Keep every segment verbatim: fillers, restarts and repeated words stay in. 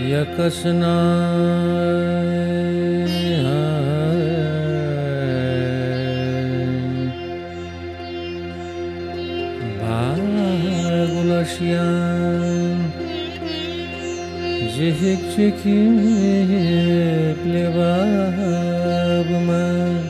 yakasına bağlaşyan cehik çekip lebabıma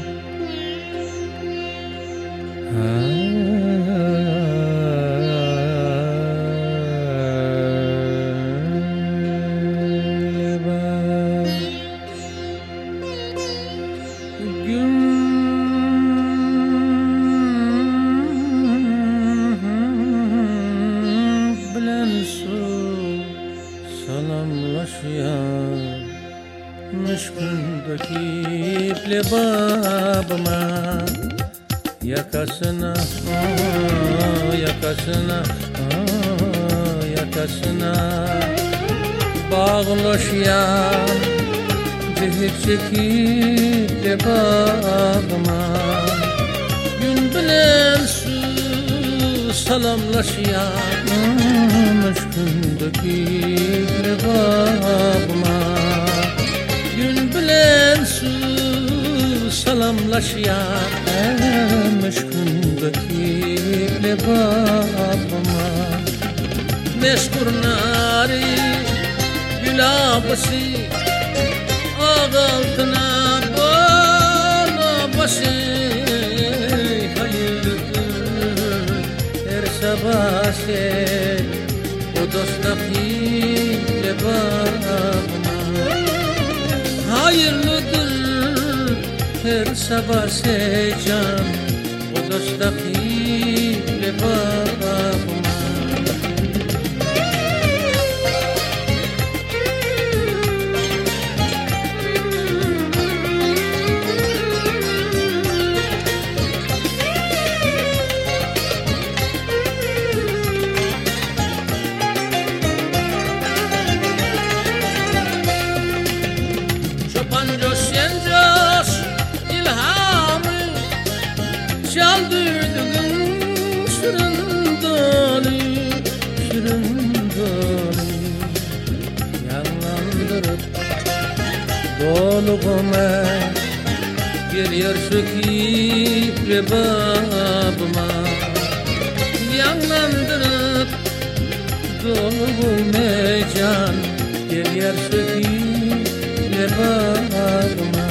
Müşkündeki lebabıma yakasına, oh, yakasına, oh, yakasına bağlaşyan cehir çekip lebabıma gün bilen su salamlaşyan müşkündeki lebabıma gün bilen su salamlaşyan müşkündeki lebabıma meskur nari gül abası ağaltına bana başı hayırlıdır her sabah şey o dostaki lebabıma hayırlıdır her sabah secan o dostaki lebabıma çaldırdığın şırın dolu, şırın dolu yanlandırıp doluğuma geliyor söküp lebabıma yanlandırıp doluğuma can geliyor söküp lebabıma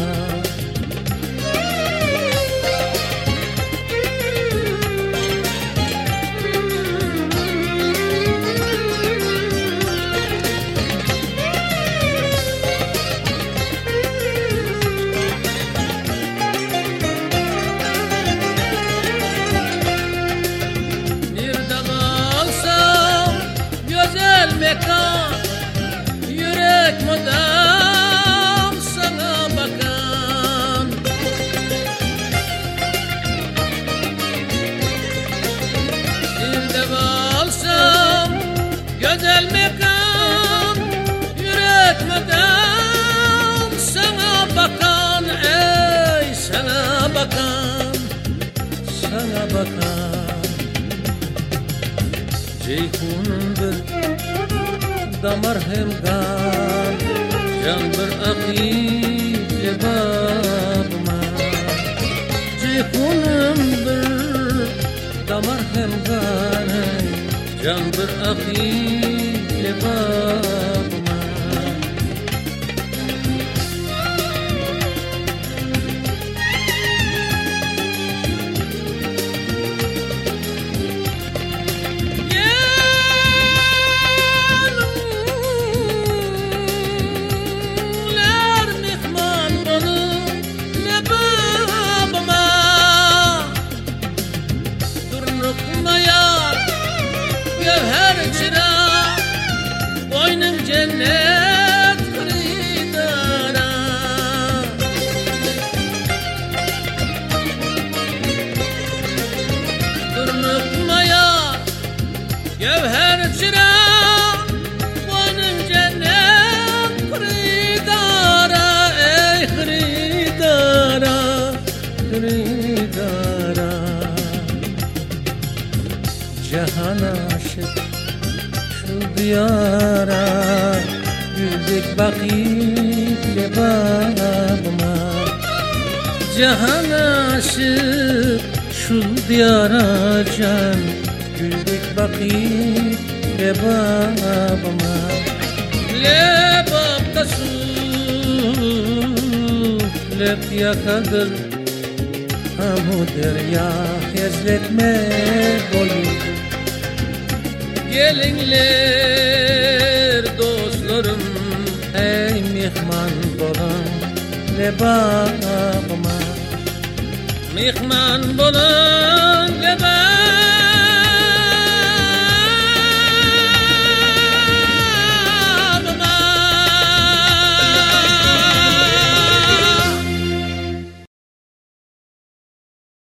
mekan yürek madam sana bakan bir de balsam güzel mekan yürek madam sana bakan ey sana bakan sana bakan ceyhundur damar hem gan can bir akip lebabıma ceyhunum bir damar hem gan can bir akip lebabıma cennet kırıdara durmaya gevher çıra boynum cennet kırıdara ey kırıdara kırıdara cihana aşık şu diyara gül Güldük vakit lebabıma. Cahan aşık şu diyara can, güldük vakit lebabıma. Lebapta su, lep yakadır, amu derya ezletme boyu. Gelinler dostlarım, ey mihman bolan lebabıma. Mihman bolan